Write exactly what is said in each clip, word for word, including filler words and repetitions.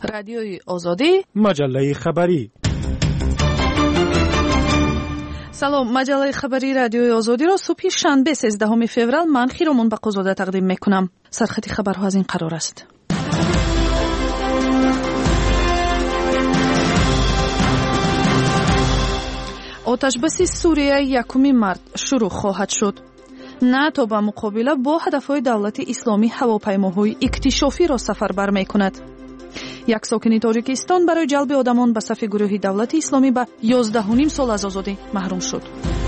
رادیوی آزادی، مجله خبری. سلام، مجله خبری رادیوی آزادی را صبح شنبه سیزدهم فوریه من خیرمون بقازاده تقدیم میکنم. سرخط خبرها از این قرار است. آتشبس سوریه یکم مارت شروع خواهد شد. ناتو با مقابله با هدفهای دولت اسلامی هواپیماهای اکتشافی را سفربر میکند. یک ساکن تاجیکستان برای جلب آدمان به صف گروه دولت اسلامی به یازده و نیم سال از آزادی محروم شد.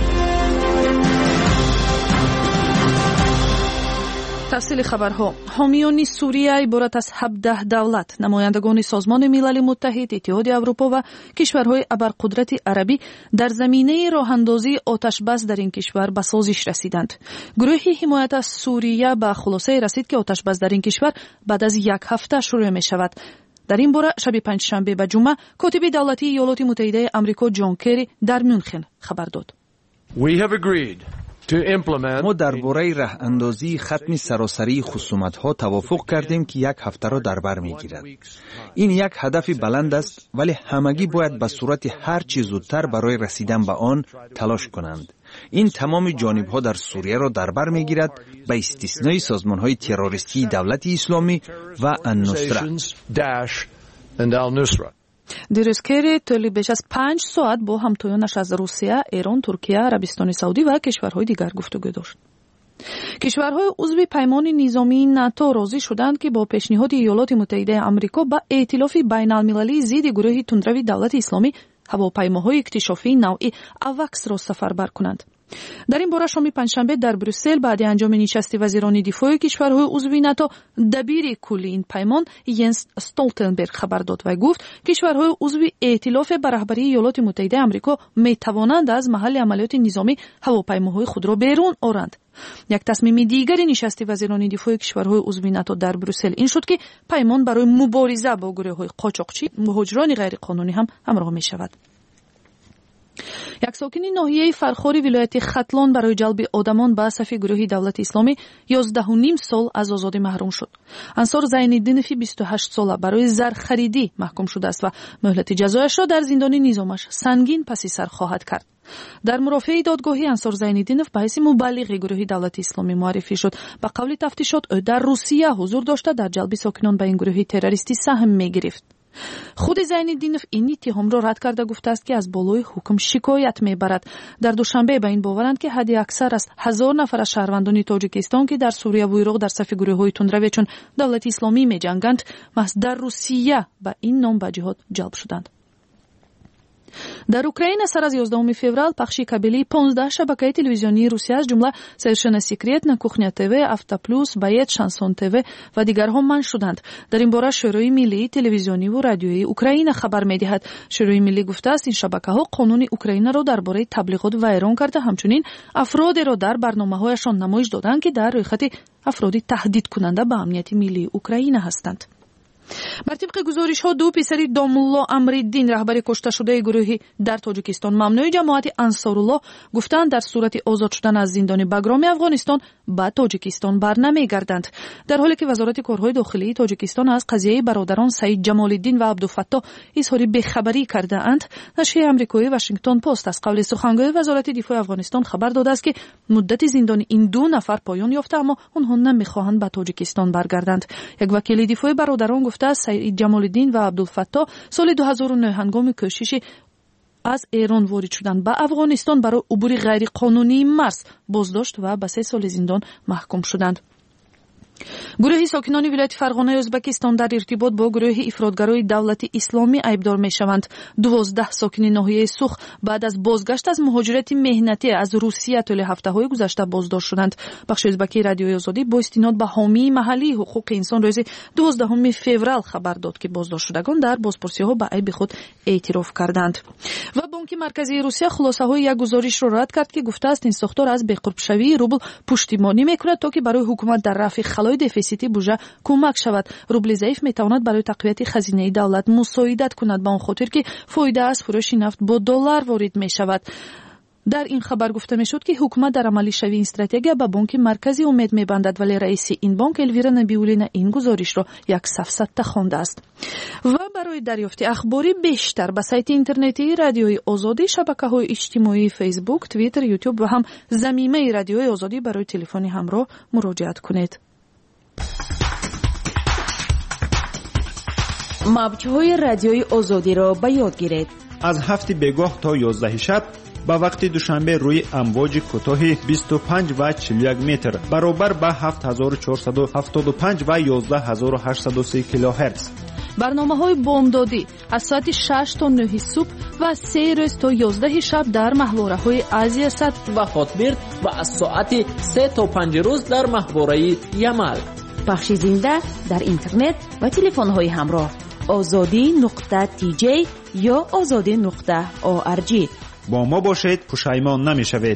تفصیل خبرها. حامیان سوریه عبارت از هفده دولت، نمایندگان سازمان ملل متحد، اتحاد اروپا و کشورهای ابرقدرت عربی در زمینه راهاندازی آتشبس در این کشور به سازش رسیدند. گروه حمایت از سوریه به خلاصه رسید که آتشبس در این کشور بعد از یک هفته شروع می شود. در این باره شب پنجشنبه به جمعه کاتب دولتی ایالات متحده آمریکا جان کری در میونخن خبر داد. We have agreed ما درباره راه اندازی ختم سراسری خصومت‌ها توافق کردیم که یک هفته را در بر می‌گیرد. این یک هدف بلند است، ولی همگی باید به صورت هر چه زودتر برای رسیدن به آن تلاش کنند. این تمام جانب‌ها در سوریه را در بر می‌گیرد، به استثنای سازمان‌های تروریستی دولت اسلامی و النصره. دیروز کری طولی بیش از پنج ساعت با همتایانش از روسیه، ایران، ترکیه، عربستان سعودی و کشورهای دیگر گفتگو داشت. کشورهای عضو پیمان نظامی ناتو راضی شدند که با پیشنهاد ایالات متحده آمریکا با ائتلاف بین‌المللی ضد گروه تندروی دولت اسلامی هواپیماهای اکتشافی نوعی اوکس را سفربر کنند. در این باره شام پنجشنبه در بروسل بعد انجام نشست وزیران دفاع کشورهای عضو ناتو دبیر کلی این پیمان ینس استولتنبرگ خبر داد و گفت کشورهای عضو ائتلاف به رهبری ایالات متحده آمریکا می توانند از محل عملیات نظامی هواپیماهای خود را بیرون آورند. یک تصمیم دیگری نشست وزیران دفاع کشورهای عضو ناتو در بروسل این شد که پیمان برای مبارزه با گروه‌های قاچاقچی مهاجران غیرقانونی هم همراه می شود. یک ساکن ناحیه فرخاری ولایت ختلان برای جلب آدمان به صف گروه دولت اسلامی یازده و نیم سال از آزادی محروم شد. انصار زین‌الدینوی بیست و هشت ساله برای زر خریدی محکوم شده است و مهلت جزایش را در زندان نظامش سنگین پس سر خواهد کرد. در مرافعه دادگاهی انصار زین‌الدینوف به حیث مبلغ گروه دولت اسلامی معرفی شد. به قول تفتیشات او در روسیه حضور داشته در جلب ساکنان به این گروه تروریستی سهم می‌گرفت. خود زین‌الدینوف این اتهام را رد کرده گفته است که از بالای حکم شکایت میبرد. در دوشنبه به این باورند که حد اکثر از هزار نفر از شهروندان تاجیکستان که در سوریه و عراق در صف گروه‌های تندروی چون دولت اسلامی می‌جنگند محض در روسیه به این نام به جهاد جلب شدند. در اوکراین سر از یازدهم فوریه پخش کابلی پانزده شبکه تلویزیونی روسیه از جمله سرشن سیکرت، نکوخنیا تیوی، افتا پلوس، بایت، شانسون تیوی و دیگرها منع شدند. در این باره شورای ملی تلویزیونی و رادیویی اوکراین خبر می‌دهد. شورای ملی گفته است این شبکه‌ها قانون اوکراین را درباره تبلیغات ویران کرده، همچنین افرادی را در برنامه‌هایشان نمایش دادند که در روی خط افرادی تهدید کننده به امنیت ملی اوکراین هستند. بر طبق گزارش ها دو پسر دامالله امرالدین رهبر کشته شده گروهی در تاجیکستان ممنوع جماعت انصارالله گفتند در صورت آزاد شدن از زندان بگرام افغانستان به تاجیکستان برنمیگردند، در حالی که وزارت کارهای داخلی تاجیکستان از قضیه برادران سعید جمال‌الدین و عبدالفتاح اظهار بیخبری کرده اند. نشریه آمریکایی واشنگتن پست از قول سخنگوی وزارت دفاع افغانستان خبر داده است که مدت زندان این دو نفر پایان یافته اما آنها نمیخواهند به تاجیکستان برگردند. یک وکیل دفاع برادران گفته سعید جمال‌الدین و عبدالفتاح سال دو هزار و نه هنگام کوشش از ایران وارد شدن به افغانستان برای عبور غیر قانونی مرز بازداشت و به سه سال زندان محکوم شدند. گروه ساکنان ولایت فرغانه ازبکستان در ارتباط با گروه افراطگرای دولت اسلامی ایبدار میشوند. دوازده ساکن ناحیه سوخ بعد از بازگشت از مهاجرت مهنتی از روسیه طول هفته های گذشته بازداشت شدند. بخش ازبکی رادیوی آزادی با استناد به حامی محلی حقوق انسان روز دوازدهم فوریه خبر داد که بازداشت شدگان در بازپرسی ها به عیب خود اعتراف کردند. و بانک مرکزی روسیه خلاصه های یک گزارش را رد کرد که گفته است این ساختار از بقرب شوی روبل پشتیبانی میکند تا که برای حکومت در رفع خلای دفیسیتی بودجه کمک شود. روبل ضعیف میتواند برای تقویت خزینه دولت مساعدت کند، به آن خاطر که فایده از فروش نفت با دلار وارد می شود. در این خبر گفته میشد که حکومت در عملی شوی این استراتژی به بانک مرکزی امید میبندد، ولی رئیس این بانک الویرا نبیولینا این گزارش را یک سفسطه خوانده است. و برای دریافت اخباری بیشتر به سایت اینترنتی رادیوی آزادی، شبکه‌های اجتماعی فیسبوک، توییتر، یوتیوب و هم زمینه رادیوی آزادی برای تلفنی همراه مراجعه کنید. موج‌های رادیوی آزادی را به یاد گیرید. از هفت بگاه تا یازده شب با وقت دوشنبه روی امواج کوتاه بیست و پنج و چهل و یک متر برابر با هفت هزار و چهارصد و هفتاد و پنج و یازده هزار و هشتصد و سه کیلوهرتز. برنامه‌های بامدادی از ساعت شش تا نه صبح و سه روز تا یازده شب در ماهواره‌های آسیا صد و هاتبرد و از ساعت سه تا پنج روز در ماهواره یمل. پخش زنده در اینترنت و تلفن‌های همراه آزادی نقطه تی جی یا آزادی نقطه او ار جی. با ما باشید، پشیمان نمی‌شوید.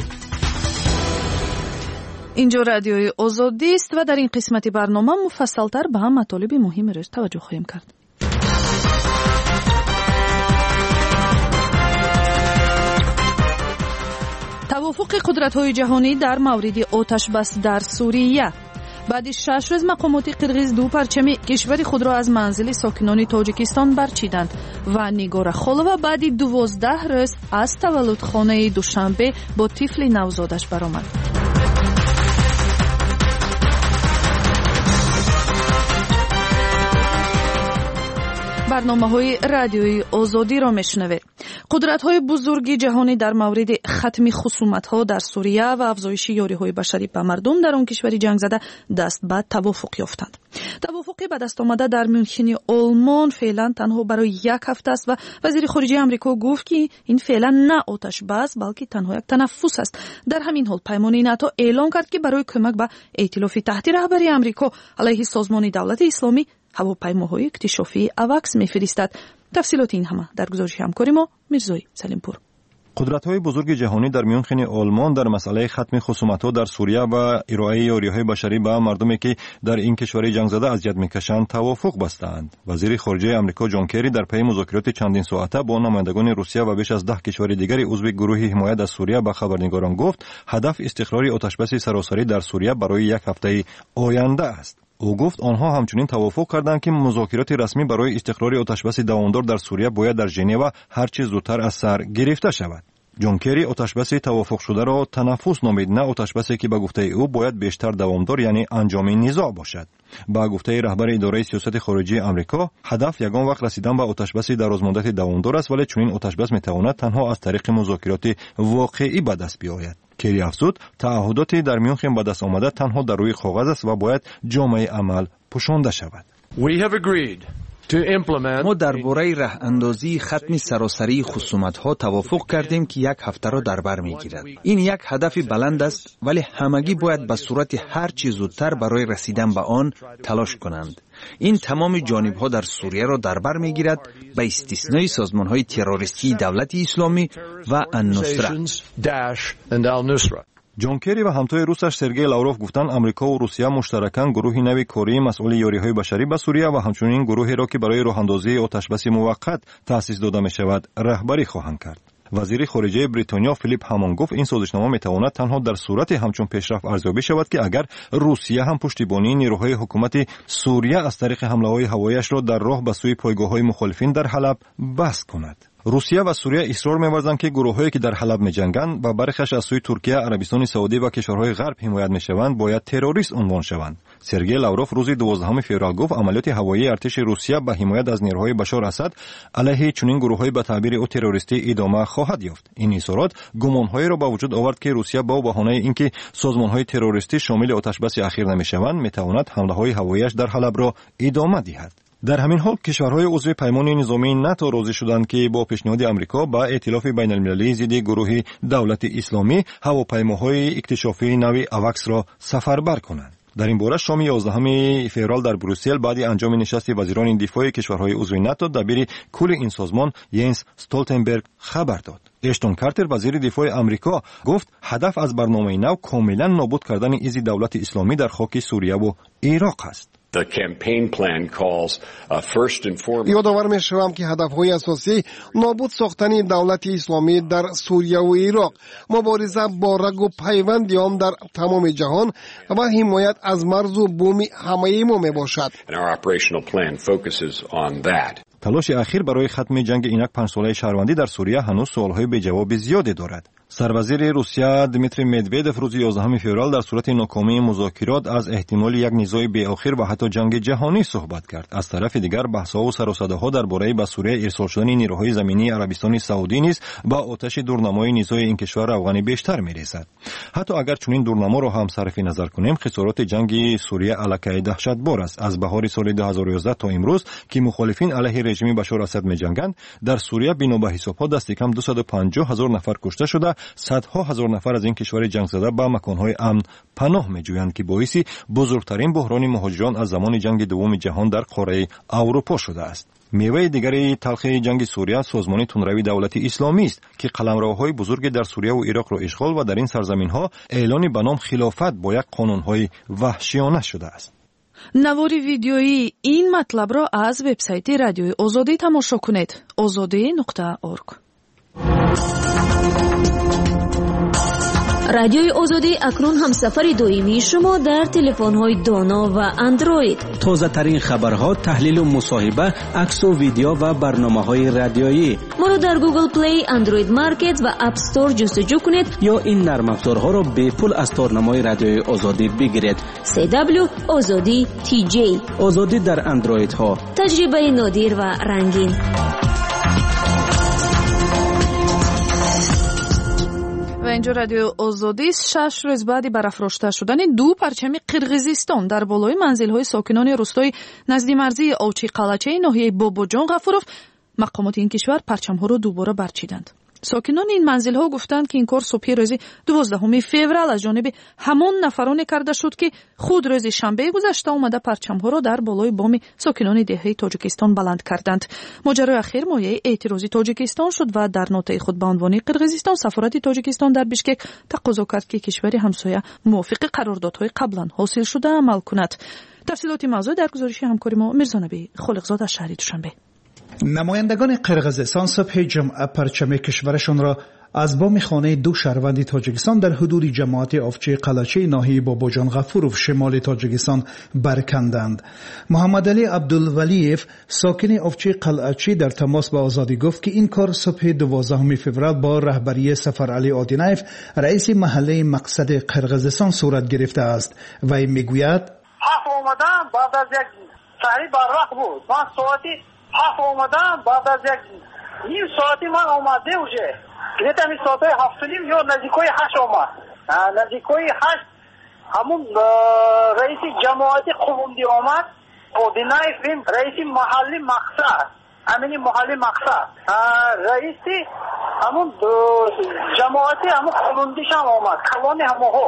اینجا رادیوی آزادی است و در این قسمت برنامه مفصل‌تر به هم مطالب مهم روز توجه خواهیم کرد. توافق قدرت‌های جهانی در مورد آتش بس در سوریه. بعد شش روز مقامات قرغیز دو پرچم کشور خود را از منزل ساکنان تاجیکستان برچیدند و نگار خالوه بعد دوازده روز از تولد خانه دوشنبه با طفل نوزادش برآمد. برنامه‌های رادیوی آزادی را میشنوید. قدرت‌های بزرگ جهانی در مورد ختم خصومت‌ها در سوریه و افزایش یاری‌های بشری به مردم در آن کشور جنگ زده دست به توافق یافتند. توافقی به دست آمده در میونخ آلمان فعلا تنها برای یک هفته است و وزیر خارجه آمریکا گفت که این فعلا نه آتش بس بلکه تنها یک تنفس است. در همین حال پیمانه ناتو اعلام کرد که برای کمک به ائتلاف تحت رهبری آمریکا علیه سازمان دولت اسلامی هواپیماهای اکتشافی اواکس می‌فرستد. تفصیلات این همه در گزارش همکاری ما میرزای سلیمپور. قدرت‌های بزرگ جهانی در میونخ آلمان در مسئله ختم خصومت‌ها در سوریه و ارائه یاری‌های بشری به مردمی که در این کشور جنگ زده اذیت می‌کشند توافق بستند. وزیر خارجه آمریکا جان کری در پی مذاکرات چندین ساعته با نمایندگان روسیه و بیش از ده کشور دیگر عضو گروه حمایت از سوریه به خبرنگاران گفت هدف استقرار آتش‌بس سراسری در سوریه برای یک هفته آینده است. او گفت آنها همچنین توافق کردند که مذاکرات رسمی برای استقرار آتشبس دوامدار در سوریه باید در ژنو هر چه زودتر از سر گرفته شود. جان کری آتشبس توافق شده را تنفس نامید، نه آتشبسی که به گفته او باید بیشتر دوامدار یعنی انجام نزاع باشد. با گفته رهبر اداره سیاست خارجی آمریکا هدف یگان وقت رسیدن به آتشبس درازمدت دوامدار است، ولی چنین آتشبس میتواند تنها از طریق مذاکرات واقعی به دست بیاید. کری افزود تعهدات در میونخ به دست آمده تنها در روی کاغذ است و باید جامعه عمل پوشانده شود. We have agreed ما درباره راه اندازی ختم سراسری خصومت‌ها توافق کردیم که یک هفته را در بر می‌گیرد. این یک هدف بلند است، ولی همگی باید به صورت هر چه زودتر برای رسیدن به آن تلاش کنند. این تمام جانب‌ها در سوریه را در بر می‌گیرد، به استثنای سازمان‌های تروریستی دولت اسلامی و النصره. جان کری و همتای روسش سرگئی لاوروف گفتند آمریکا و روسیه مشترکاً گروهی نوی کاری مسئول یاری‌های بشری به سوریه و همچنین گروهی را که برای راه‌اندازی آتش‌بس موقت تأسیس داده می‌شود رهبری خواهند کرد. وزیر خارجه بریتانیا فیلیپ هامان گفت این سازشنامه میتواند تنها در صورت همچون پیشرفت ارزیابی شود که اگر روسیه هم پشتیبانی نیروهای حکومت سوریه از طریق حمله‌های هوایی‌اش را در راه به سوی پایگاه‌های مخالفین در حلب بس کند. روسیه و سوریه اصرار می‌ورزند که گروه‌هایی که در حلب می‌جنگند و برخیش از سوی ترکیه، عربستان سعودی و کشورهای غرب حمایت می‌شوند باید تروریست عنوان شوند. سرگئی لاوروف روز دوازدهم فوریه گفت عملیات هوایی ارتش روسیه به حمایت از نیروهای بشار اسد علیه چنین گروه‌های به تعبیر او تروریستی ادامه خواهد یافت. این اظهارات گمان‌هایی را به وجود آورد که روسیه با بهانه اینکه سازمان‌های تروریستی شامل آتش‌بس اخیر نمی‌شوند می‌تواند حمله‌های هوایی‌اش در حلب را ادامه دهد. در همین حال کشورهای عضو پیمان نظامی ناتو راضی شدند که با پیشنهاد آمریکا با ائتلاف بین المللی ضد گروه دولت اسلامی هواپیماهای اکتشافی نوی اواکس را سفربر کنند. در این باره شام یازدهم فوریه در بروسل بعد انجام نشست وزیران دفاع کشورهای عضو ناتو دبیر کل این سازمان ینس استولتنبرگ خبر داد. اشتون کارتر وزیر دفاع آمریکا گفت هدف از برنامه نو کاملا نابود کردن ایزی دولت اسلامی در خاک سوریه و عراق است. The campaign plan calls uh, first and foremost. یادآور می‌شوم که هدف‌های اساسی نابود ساختن دولت اسلامی در سوریه و عراق، مبارزه با رگ و پیوند آن در تمام جهان و حمایت از مرز و بوم همه ما میباشد. And our operational plan focuses on that. تلاش اخیر برای ختم جنگ اینک پنج ساله شهروندی در سوریه هنوز سوالهای به جواب زیادی دارد. سروزیر روسیه دمیتری مدودف روز یازدهم فوریه در صورت ناکامی مذاکرات از احتمال یک نزاع بی‌آخر و حتی جنگ جهانی صحبت کرد. از طرف دیگر بحث‌ها و سر و صداها درباره به سوریه ارسال شدن نیروهای زمینی عربستان سعودی نیز با آتش دورنمای نزاع این کشور روغنی بیشتر می‌ریزد. حتی اگر چنین دورنما را هم صرف نظر کنیم، خسارات جنگ سوریه علاقه دهشتبار است. از بهار سال دو هزار و یازده تا امروز که مخالفین علیه رژیم بشار اسد می‌جنگند، در سوریه بنا به حساب‌ها دست کم دویست و پنجاه هزار نفر کشته شده، صدها هزار نفر از این کشور جنگ زده به مکان‌های امن پناه می‌جویند که باعث بزرگترین بحران مهاجران از زمان جنگ دوم جهان در قاره اروپا شده است. میوه دیگری تلخ جنگ سوریه سازمان تندروی دولت اسلامی است که قلمروهای بزرگ در سوریه و عراق را اشغال و در این سرزمین‌ها اعلان به نام خلافت با یک قانون‌های وحشیانه شده است. навори видеои ин матлабро аз вебсайти радиои озодӣ тамошо кунед. озодӣ нуқта орг. радиои озодӣ акнун ҳамсафари доимии шумо дар телефонҳои доно ва андроид. тозатарин хабарҳо, таҳлилу мусоҳиба, аксу видео ва барномаҳои радиоӣ. моро дар Google Play, Android Market ва App Store ҷустуҷӯ кунед ё ин нармафзорҳоро бепул аз торнамои радиои озодӣ бигиред. си дабл ю озодӣ ти ҷей. озодӣ дар андроидҳо. таҷрибаи нодир ва рангин. ва инҷо радиои озодист. шаш рӯз баъди барафрошта шудани ду парчами қирғизистон дар болои манзилҳои сокинони рӯстои назди марзии овчи қалачаи ноҳияи бобоҷон ғафуров, мақомоти ин кишвар парчамҳоро дубора барчиданд. сокинони ин манзилҳо гуфтанд ки ин кор субҳи рӯзи дувоздаҳуми феврал аз ҷониби ҳамон нафароне карда шуд ки худ рӯзи шанбе гузашта омада парчамҳоро дар болои боми сокинони деҳаи тоҷикистон баланд карданд. моҷарои ахир мояи эътирози тоҷикистон шуд ва дар нотаи худ ба унвони қирғизистон сафорати тоҷикистон дар бишкек тақозо кард ки кишвари ҳамсоя мувофиқи қарордодҳои қаблан ҳосил шуда амал кунад. тафсилоти мавзӯъ дар гузориши ҳамкори мо мирзонаби холиқзод از шаҳри душанбе. نمایندگان قرقیزستان صبح جمعه پرچم کشورشان را از بام خانه دو شهروند تاجیکستان در حدود جماعت آفچه قلچه ناحیه باباجان غفوروف شمال تاجیکستان برکندند. محمد علی عبدالولیف ساکن آفچه قلچه در تماس با آزادی گفت که این کار صبح دوازدهم فوریه با رهبری سفر علی آدینایف رئیس محله مقصد قرقیزستان صورت گرفته است و این میگوید حق اومدم بعد از یک سری برق بود من ساعتی حق اومدم بعد از یک نیم ساعتی من اومده اوجه گفتم این ساعتای هفتونیم یا نزدیکای هشت اومد نزدیکای هشت همون رئیس جماعت قومندی اومد آدینایف رئیس محلی مقصد همین محلی مقصد رئیس همون جماعت همون قومندیش هم اومد کلانی همون ها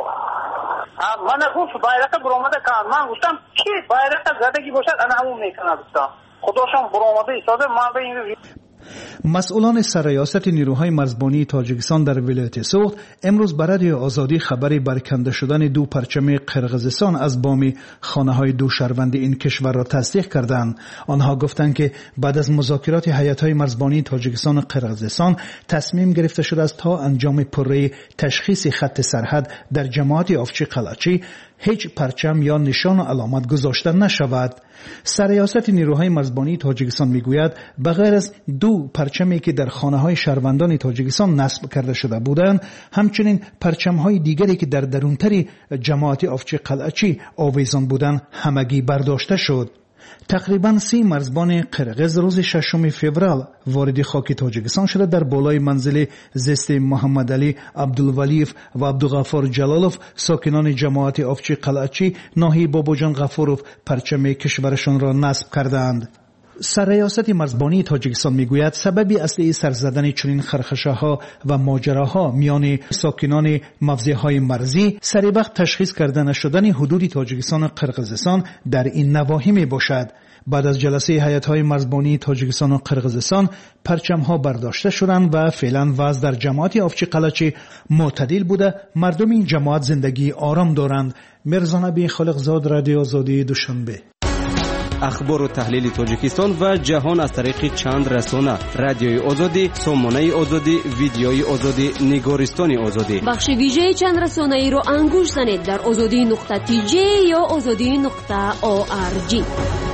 من گفت بایرق برآمده کن من گفتم کی بایرق زدگی باشد انا همون میکنه گفتم خداشم برآمده ایستاده من به این. مسئولان سرریاست نیروهای مرزبانی تاجیکستان در ولایت سوخت امروز بر رادیو آزادی خبری برکنده شدن دو پرچم قرقیزستان از بام خانه‌های دو شهروند این کشور را تصدیق کردند. آنها گفتند که بعد از مذاکرات هیئت‌های مرزبانی تاجیکستان و قرقیزستان تصمیم گرفته شده است تا انجام پروژه تشخیص خط سرحد در جماعت آفچی قلچی هیچ پرچم یا نشان و علامت گذاشته نشود. سرریاست نیروهای مرزبانی تاجیکستان میگوید بغیر از دو پرچمی که در خانه‌های شهروندان تاجیکستان نصب کرده شده بودند، همچنین پرچم‌های دیگری که در درونتری جماعت آفچی قلعچی آویزان بودند همگی برداشته شد. تقریباً سی مرزبان قرقیز روز ششم فوریه وارد خاک تاجیکستان شده در بالای منزل زیست محمد علی عبدالولیف و عبدالغفار جلالوف ساکنان جماعت آفچی قلعچی ناحیه باباجان غفوروف پرچم کشورشان را نصب کردند. سرریاست مرزبانی تاجیکستان میگوید سبب اصلی سر زدن چنین خرخشه‌ها و ماجراها میان ساکنان موضع‌های مرزی سری وقت تشخیص کرده نشدن حدود تاجیکستان و قرقیزستان در این نواحی می باشد. بعد از جلسه هیئت‌های مرزبانی تاجیکستان و قرقیزستان پرچم‌ها برداشته شدند و فعلا وضع در جماعت آفچی قلچی معتدل بوده. مردم این جماعت زندگی آرام دارند. مرزا نبی خالقزاد، رادیو آزادی، دوشنبه. اخبار و تحلیل تاجیکستان و جهان از طریق چند رسانه: رادیوی آزادی، سامانه آزادی، ویدیوی آزادی، نگارستان آزادی. بخش ویژه چند رسانه ای رو انگوش زنید در آزادی نقطه تی جی یا آزادی نقطه او آر جی.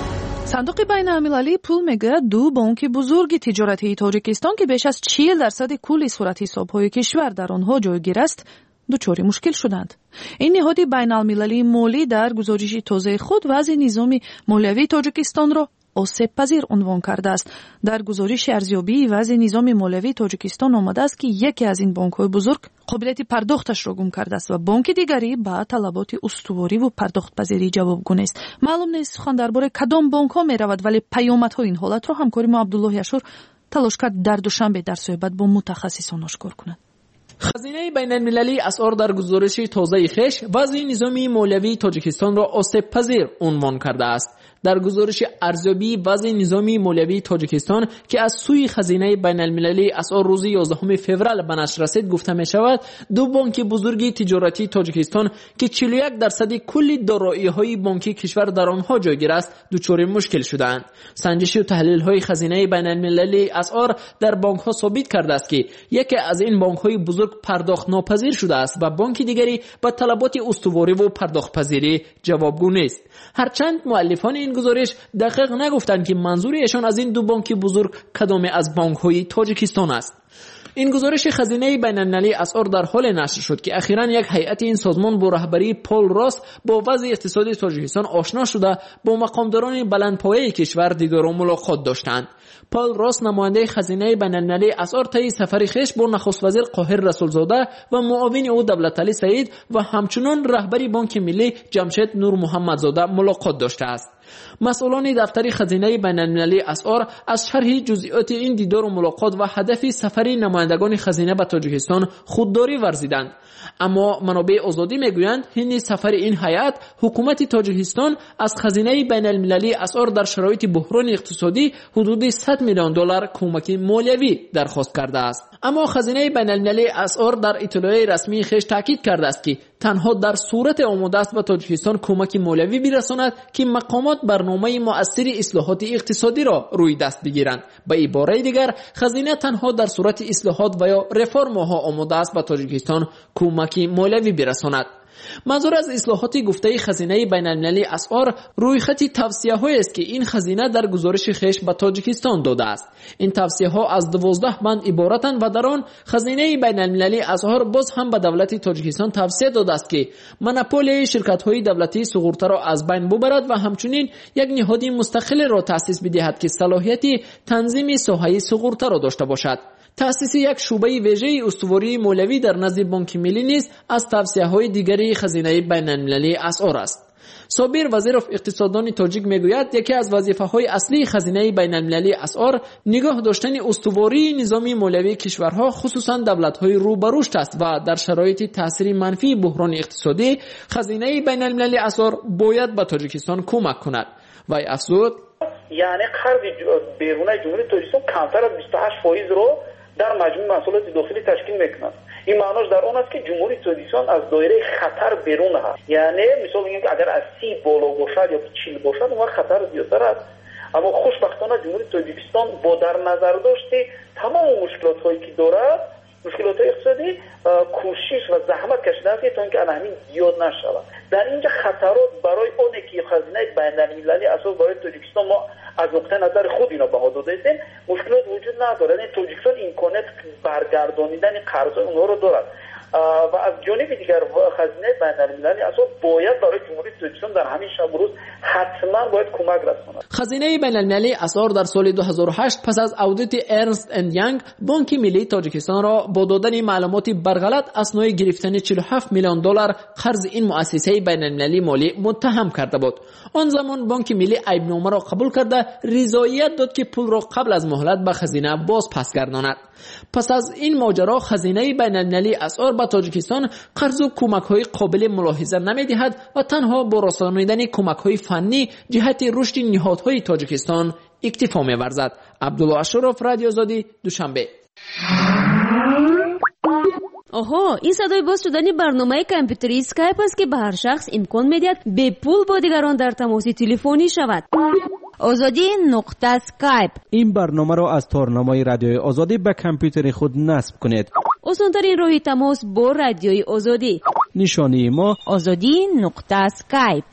صندوق بین المللی پول میگوید دو بانک بزرگ تجارتی تاجیکستان که بیش از چهل درصد کل صورت حساب‌های کشور در آنها جایگیر است دچار مشکل شدند. این نهاد بین المللی مالی در گزارش تازه خود وضع نظام مالیوی تاجیکستان را آسیب پذیر عنوان کرده است. در گزارش ارزیابی وضع نظام مالیوی تاجیکستان آمده است که یکی از این بانک‌های بزرگ قابلیت پرداختش را گم کرده است و بانک دیگری با طلبات استواری و پرداخت پذیری جوابگو نیست. معلوم نیست سخن درباره کدام بانک‌ها می‌رود، ولی پیامدهای این حالت را همکاری ما عبدالله یشور تلاش کرد در دوشنبه در صحبت با متخصصان آشکار کند. خزینه بین المللی اسعار در گزارش تازه خش وضع نظامی مالیوی تاجیکستان را آسیب پذیر عنوان کرده است. در گزارش ارزیابی وضع نظامی مالیوی تاجیکستان که از سوی خزینه بین المللی اسعار روز یازدهم فوریه به نشر رسید گفته می شود دو بانک بزرگ تجارتی تاجیکستان که چهل و یک درصد کل دارایی‌های بانکی کشور در آنها جایگیر است دچار مشکل شدند. سنجش و تحلیل‌های خزینه بین المللی اسعار در بانک‌ها ثابت کرده است که یکی از این بانک‌های بزرگ پرداخت ناپذیر شده است و بانک دیگری با طلبات استواری و پرداخت پذیری جوابگو نیست. هرچند مؤلفان این گزارش دقیق نگفتند که منظورشان از این دو بانک بزرگ کدام از بانک‌های تاجیکستان است. این گزارش خزینه بین المللی اسعار در حال نشر شد که اخیراً یک هیئت این سازمان با رهبری پول راس با وضع اقتصادی تاجیکستان آشنا شده با مقامداران بلندپایه کشور دیدار و ملاقات داشتند. پول راس نماینده خزینه بین المللی اسعار طی سفر خویش با نخست وزیر قاهر رسولزاده و معاون او دولتعلی سعید و همچنین رهبری بانک ملی جمشید نور محمدزاده ملاقات داشته است. مسئولان دفتر خزینه بین المللی اسعار از شرح جزئیات این دیدار و ملاقات و هدف سفر نمایندگان خزینه به تاجیکستان خودداری ورزیدند. اما منابع آزادی میگویند هندی سفر این هیئت حکومت تاجیکستان از خزینه بین المللی اسعار در شرایط بحران اقتصادی حدود صد میلیون دلار کمک مالیوی درخواست کرده است. اما خزینه بین المللی اسعار در اطلاع رسمی خیش تاکید کرده است که تنها در صورت آماده است به تاجیکستان کمک مالیوی برساند که مقامات برنامه مؤثر اصلاحات اقتصادی را روی دست بگیرند. به عباره دیگر خزینه تنها در صورت اصلاحات و یا رفرم‌ها آماده است به تاجیکستان کمک مالیوی برساند. منظور از اصلاحات گفته خزینه بین المللی اسعار روی خط توصیه‌هایی است که این خزینه در گزارش خیش به تاجیکستان داده است. این توصیه‌ها از دوازده بند عبارتند و در آن خزینه بین المللی اسعار باز هم به دولت تاجیکستان توصیه داده است که مونوپولی شرکت‌های دولتی سقوط را از بین ببرد و همچنین یک نهاد مستقل را تأسیس بدهد که صلاحیت تنظیم ساحه سقوط را داشته باشد. تأسیس یک شعبه ویژه استواری مالیوی در نزد بانک ملی نیز از توصیه‌های دیگری خزینه بین المللی اسعار است. صابر وزیر اقتصاددان تاجیک میگوید یکی از وظیفه‌های اصلی خزینه بین المللی اسعار نگاه داشتن استواری نظامی مالیوی کشورها خصوصا دولت‌های رو به رشد است و در شرایط تاثیر منفی بحران اقتصادی خزینه بین المللی اسعار باید به تاجیکستان کمک کند. و افزود یعنی قرض بیرون جمهوری تاجیکستان کمتر از بیست و هشت درصد رو در مجموع محصولات داخلی تشکیل میکنند. این معناش در اون است که جمهوری تاجیکستان از دایره خطر بیرون هست. یعنی مثلا میگیم اگر از سی بالا باشد یا چهل باشد اون خطر زیادتر است. اما خوشبختانه جمهوری تاجیکستان با در نظر داشته تمام مشکلات هایی که دارد، مشکلات اقتصادی، کوشش و زحمت کشیده است تا اینکه همین زیاد نشود. در اینجا خطرات برای اون که خزینه بین المللی اساس برای تاجیکستان ما از نقطه نظر خود اینا بها داده ایم مشکلات وجود نداره. یعنی تاجیکستان امکانات برگردانیدن قرض اونها رو دارد و از جانب دیگر خزینه بین المللی اساس باید برای جمهوری تاجیکستان در همین شب روز حتما باید کمک رساند. خزینه بین المللی اسعار در سال دو هزار و هشت پس از اودیت ارنست اند یانگ بانک ملی تاجیکستان را با دادن معلومات برغلط اسنای گرفتن چهل و هفت میلیون دلار قرض این مؤسسه بین المللی مالی متهم کرده بود. آن زمان بانک ملی عیبنامه را قبول کرده رضایت داد که پول را قبل از مهلت به خزینه باز پس گرداند. پس از این ماجرا خزینه بین المللی اسعار به تاجیکستان قرض و کمک‌های قابل ملاحظه نمی‌دهد و تنها با رسانیدن کمک‌های فنی جهت رشد نهادهای تاجیکستان اکتفا می‌ورزد. عبدالله اشرف، رادیو آزادی، دوشنبه. آها، این صدای باز شدن برنامه کامپیوتری اسکایپ است که به هر شخص امکان میدهد به پول با دیگران در تماس تلفنی شود. آزادی نقطه اسکایپ. این برنامه را از تارنمای رادیوی آزادی به کامپیوتر خود نصب کنید. آسان‌ترین راه تماس با رادیوی آزادی. نشانی ما آزادی نقطه اسکایپ.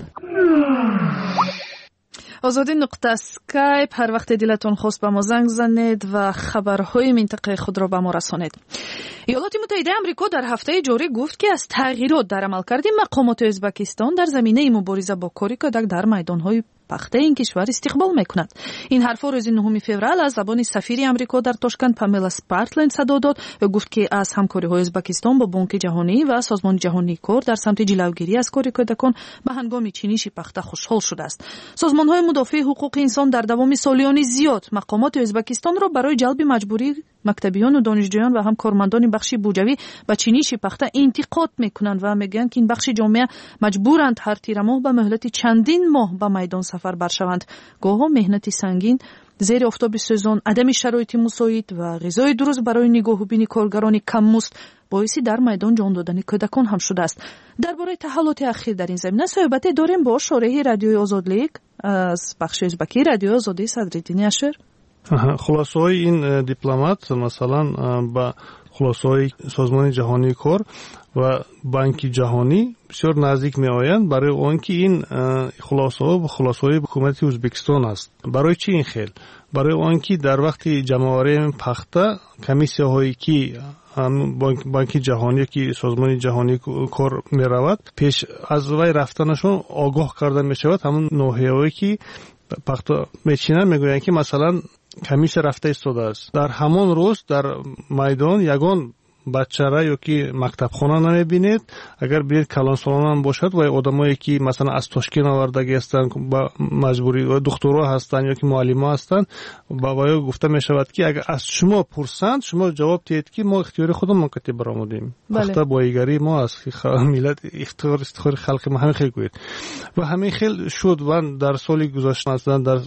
آزادی نقطه اسکایپ. هر وقت دلتون خواست به ما زنگ زنید و خبرهای منطقه خود را به ما رسانید. ایالات متحده آمریکا در هفته جاری گفت که از تغییرات در عملکرد مقامات ازبکستان در زمینه مبارزه با کاری کودک در میدانهای پخته این کشور استقبال میکند. این حرفا روز نهم فوریه از زبان سفیر آمریکا در تاشکند پاملا سپارتلند صدا داد و گفت که از همکاری‌های ازبکستان با بانک جهانی و سازمان جهانی کار در سمت جلوگیری از کاری کودکان به هنگام چینش پخته خوشحال شده است. سازمان‌های مدافع حقوق انسان در دوام سالیانی زیاد مقامات ازبکستان را برای جلب مجبوری مکتبیان و دانشجویان و هم کارمندان بخش بودجوی به چینش پخته انتقاد میکنند و میگویند که این بخش جامعه مجبورند هر تیر ماه به مهلت چندین ماه به میدان سفر برشوند. گاه‌ها مهنت سنگین، زیر آفتاب سوزان، عدم شرایط مساعد و غذای درست برای نگاه و بین کارگران کم‌مزد باعث در میدان جان دادن کودکان هم شده است. درباره تحولات اخیر در این زمینه صحبت داریم با شارح رادیوی آزادلیک از بخش ازبکی رادیو آزادی صدرالدین اشر. خلاصه‌های این دیپلمات مثلا با خلاصه‌های سازمان جهانی کار و بانک جهانی بسیار نزدیک می‌آیند برای آنکه این خلاصه‌ها و خلاصه‌های حکومت ازبکستان است. برای چی این خیل؟ برای آنکه در وقت جمع‌آوری پخته کمیسی‌هایی که بانک بانک جهانی که سازمان جهانی کار می‌رود پیش از وی رفتنشون آگاه کرده می‌شود. همون نوحه‌هایی که پخته می‌چینن میگویند که مثلا کمیس رفته ایستاده است. در همان روز در میدان یگان بچه را یا که مکتب خانه نمیبینید. اگر بینید کلان سالان هم باشد و آدمایی که مثلا از تاشکین آوردگی هستند با مجبوری و دکترها هستند یا که معلم هستند با باید گفته می شود که اگر از شما پرسند شما جواب دهید که ما اختیار خودمون کتی برآمدیم. وقتا بایگری ما از ملت اختیار استخار خلق ما همین خیلی گوید و همین خیلی شد و در سال گذشته مثلا در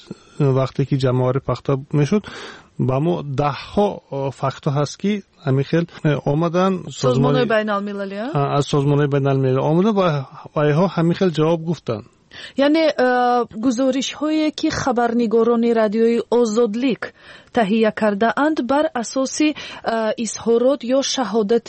وقتی که جمع‌آوری پخته میشد با ما ده ها فاکتور هست که همیخیل آمدن سازمان بین المللی از سازمان بین المللی آمدن و ایها همیخیل جواب گفتن. یعنی گزارش هایی که خبرنگاران رادیوی آزادلیک تهیه کرده اند بر اساس اظهارات یا شهادت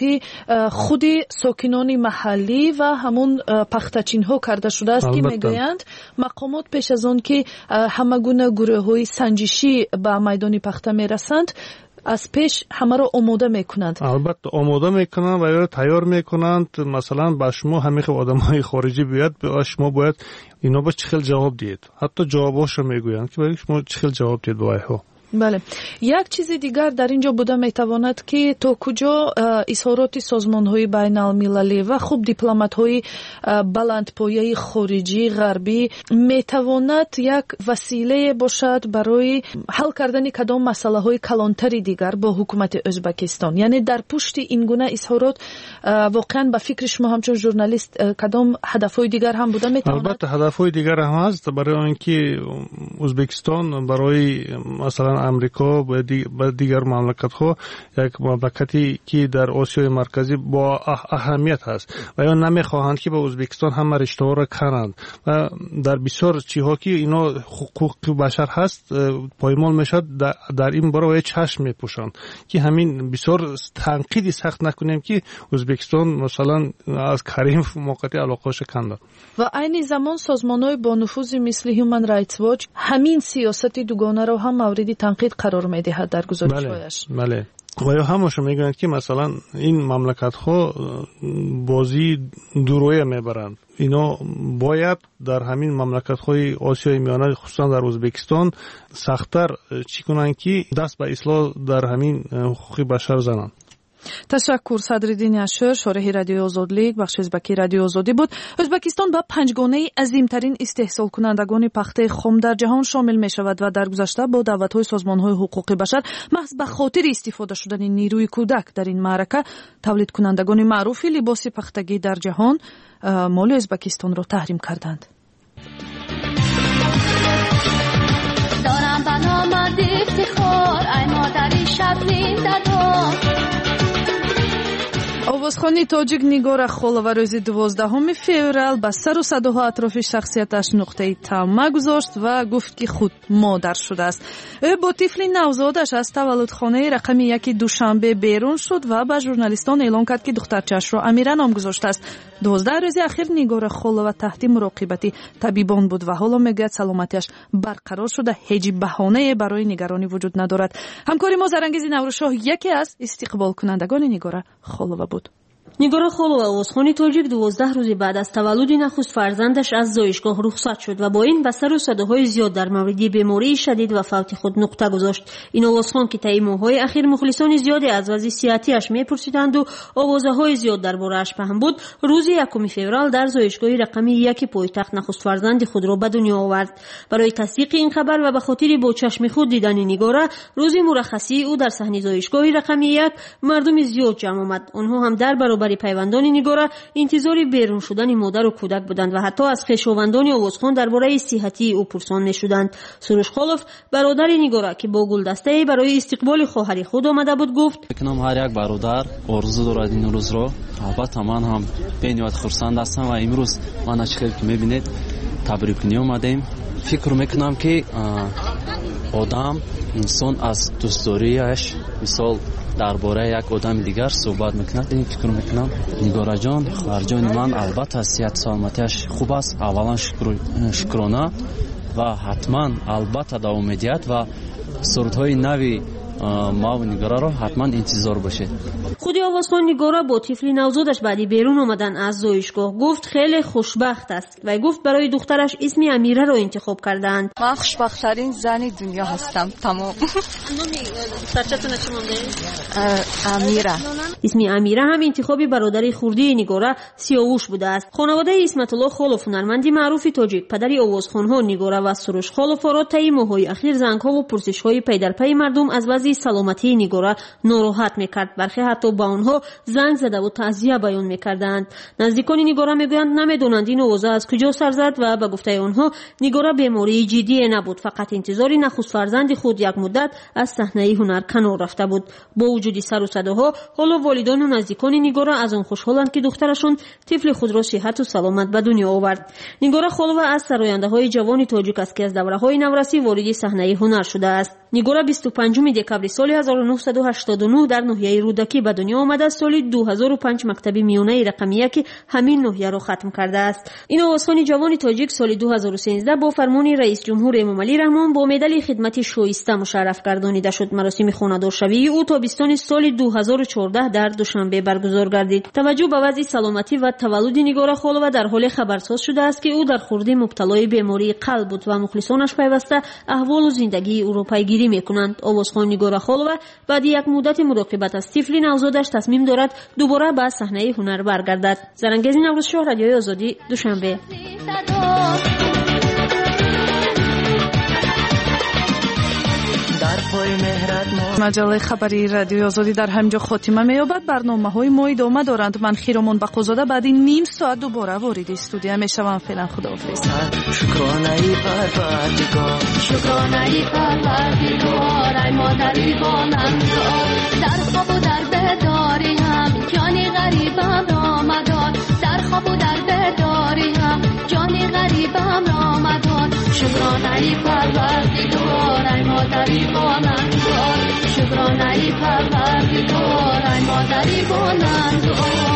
خود ساکنان محلی و همون پختچین ها کرده شده است که میگویند مقامات پیش از آن که همه گونه گروه های سنجشی به میدان پخته میرسند از پیش همه رو آماده میکنند. البته آماده میکنند و یا تیار میکنند. مثلا با شما همه آدمای خارجی بیاد به شما باید اینا با چه خیلی جواب دید. حتی جواباش رو میگویند که باید شما چه خیلی جواب دید با ایها. بله. یک چیز دیگر در اینجا بوده میتواند که تا کجا اظهارات سازمان‌های بین المللی و خوب دیپلمات‌های بلندپایه خارجی غربی میتواند یک وسیله باشد برای حل کردن کدام مسائل‌های کلانتری دیگر با حکومت ازبکستان. یعنی در پشت این گونه اظهارات واقعا به فکر شما همچون ژورنالیست کدام هدف‌های دیگر هم بوده میتواند؟ البته هدف‌های دیگر هم هست برای اینکه ازبکستان برای مثلا امریکا و دیگر مملکت ها یک مملکتی که در آسیای مرکزی با اهمیت هست و یا نمیخواهند که به ازبکستان هم رشته ها را کنند و در بسیار چیزها که اینا حقوق بشر هست پایمال میشد در این برای چشم میپوشند که همین بسیار تنقیدی سخت نکنیم که ازبکستان مثلا از کریم موقعی علاقه‌اش کنده و عین زمان سازمان‌های با نفوذ مثل هیومن رایتس واچ همین سیاست دوگانه را هم مورد تنقید قرار می‌دهد در گزارش‌هایش. بله بله و یا همش میگن که مثلا این مملکت ها بازی دورویه میبرند. اینا باید در همین مملکت های آسیای میانه خصوصا در ازبکستان سخت‌تر چی کنن که دست به اصلاح در همین حقوق بشر زنند. تشکر. صدرالدین اشر شارح رادیو آزادلیک بخش ازبکی رادیو آزادی بود. ازبکستان با پنجگانه عظیمترین استحصال کنندگان پخته خام در جهان شامل می شود و در گذشته با دعوت‌های سازمان‌های حقوق بشر محض به خاطر استفاده شدن نیروی کودک در این معرکه تولید کنندگان معروف لباس پختگی در جهان مال ازبکستان را تحریم کردند. دارم به نام افتخار ای مادری شبنین دادم овозхони тоҷик Нигора Холова рӯзи дувоздаҳуми феврал ба сару садоҳо атрофи шахсияташ нуқтаи тамма гузошт ва гуфт ки худ модар шудааст. ӯ бо тифли навзодаш аз таваллудхонаи рақами яки душанбе берун шуд ва ба журналистон эълон кард ки духтарчаашро Амира ном гузоштааст. дувоздаҳ рӯзи ахир Нигора Холова таҳти муроқибати табибон буд ва ҳоло мегӯяд саломатиаш барқарор шуда, ҳеҷ баҳонае барои нигаронӣ вуҷуд надорад. ҳамкори мо Зарангези Наврӯзшоҳ яке аз истиқболкунандагони Нигора Холова буд. нигора холова овозхони тоҷик дувоздаҳ рӯзи баъд аз таваллуди нахуст фарзандаш аз зоишгоҳ рухсат шуд ва бо ин ба сару садоҳои зиёд дар мавриди бемории шадид ва фавти худ нуқта гузошт. ин овозхон ки таи моҳҳои ахир мухлисони зиёде аз вазъи сиҳатиаш мепурсиданду овозаҳои зиёд дар борааш паҳн буд, рӯзи якуми феврал дар зоишгоҳи рақами яки пойтахт нахустфарзанди худро ба дунё овард. барои тасдиқи ин хабар ва ба хотири бо чашми худ дидани Нигора, рӯзи мураххасии ӯ дар саҳни зоишгоҳи рақами як мардуми зиёд ҷамъ омад. онҳо ҳам дар баробари пайвандони Нигора интизори берун шудани модару кӯдак буданд ва ҳатто аз хешовандони овозхон дар бораи сиҳатии ӯ пурсон мешуданд. Суруш Холов, бародари Нигора, ки бо гулдастае барои истиқболи хоҳари худ омада буд, гуфт: мекунам ҳар як бародар орзу дорад ин рӯзро. албатта ман ҳам бениҳоят хурсанд ҳастам ва имрӯз мана чӣ хел ки мебинед табрикунӣ омадаем. фикр мекунам ки одам инсон аз дӯстдориаш мисол дар бораи як одами дигар суҳбат мекунад. ин фикр мекунам Нигораҷон хоҳарҷони ман албатта сиҳат саломатиаш хуб аст. аввалан шукрона ва ҳатман албатта давом медиҳад ва сурудҳои нави мав Нигораро ҳатман интизор бошед. худи овозхон Нигора бо тифли навзодаш баъди берун омадан аз зоишгоҳ гуфт хеле хушбахт аст. вай гуфт барои духтараш исми Амираро интихоб кардаанд. ман хушбахттарин зани дунё ҳастам. тамом. духтарчатона чӣ мондаед? Амира. исми Амира ҳам интихоби бародари хурдии Нигора Сиёвуш будааст. хонаводаи Исматулло Холов, ҳунарманди маъруфи тоҷик, падари овозхонҳо Нигора ва Суруш Холовро таи моҳҳои ахир зангҳову пурсишҳои пайдарпайи мардум аз вазъи саломатии Нигора нороҳат мекард. бархе ҳатто ба онҳо занг задаву таъзия баён мекарданд. наздикони Нигора мегӯянд намедонанд ин овоза аз куҷо сар зад ва ба гуфтаи онҳо Нигора бемории ҷиддие набуд, фақат интизори нахустфарзанди худ як муддат аз саҳнаи ҳунар канор рафта буд. бо вуҷуди сару садаҳо ҳоло волидону наздикони Нигора аз он хушҳоланд ки духтарашон тифли худро сиҳату саломат ба дунё овард. Нигора Холова аз сарояндаҳои ҷавони тоҷик аст ки аз давраҳои наврасӣ вориди саҳнаи ҳунар шудааст. Нигора бисту панҷуми декабри соли ҳазору нуҳсаду ҳаштоду нӯҳ дар ноҳияи Рудакӣ ба дунё омада, соли ду ҳазору панҷ мактаби миёнаи рақами яки ҳамин ноҳияро хатм кардааст. ин овозхони ҷавони тоҷик соли ду ҳазору сенздаҳ бо фармони раисҷумҳур Эмомалӣ Раҳмон бо медали хидмати шоиста мушарраф гардонида шуд. маросими хонадоршавии ӯ тобистони соли ду ҳазору чордаҳ дар Душанбе баргузор гардид. таваҷҷӯҳ ба вазъи саломатӣ ва таваллуди Нигора Холова дар ҳоле хабарсоз шудааст ки ӯ дар хурдӣ мубталои бемории қалб буд ва мухлисонаш пайваста аҳволу зиндагии ӯро пайгирӣ мекунанд. овозхон Нигора Холова баъди як муддати муроқибат аз тифли навзодаш тасмим дорад дубора ба саҳнаи ҳунар баргардад. Зарангези Наврӯзшоҳ, Радиои Озодӣ, Душанбе. маҷалаи хабари Радиои Озодӣ дар ҳамҷо хотима меёбад. барномаҳои мо идома доранд. ман Хиромон Бақозода баъди ним соат дубора вориди студия мешавам. феълан худоҳафиз. шукронаи парвардигор шукронаи парвардигор ай модари бонандор дар хобу дар бедори ҳам ҷони ғарибам ро мадор дар хобу дар бедори ҳам ҷони ғарибам ро мадор шукронаи парвардигор ай модари бонандор шукронаи парвардигор ай модари бонандор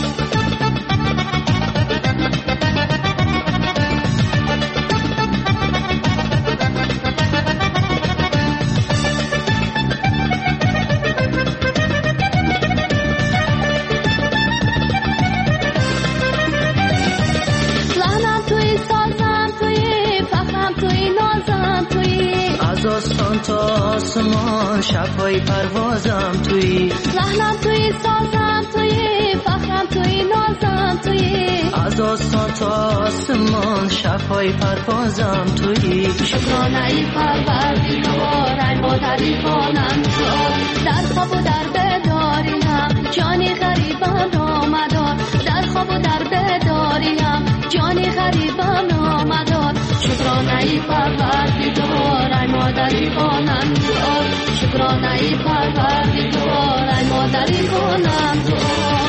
آسمان تا آسمان شب‌های پروازم توی لحنم توی سازم توی فخرم توی نازم توی از آسمان تا آسمان شب‌های پروازم توی شکرانه ای پروردگار ای مادری بانم تو در خواب و در بیداری هم جانی غریبم را مدار در خواب و در بیداری هم جانی غریبم را مدار شکرانه ای پروردگار ای مادری بانم تو شکرانه ای پروردگار ای مادری بانم تو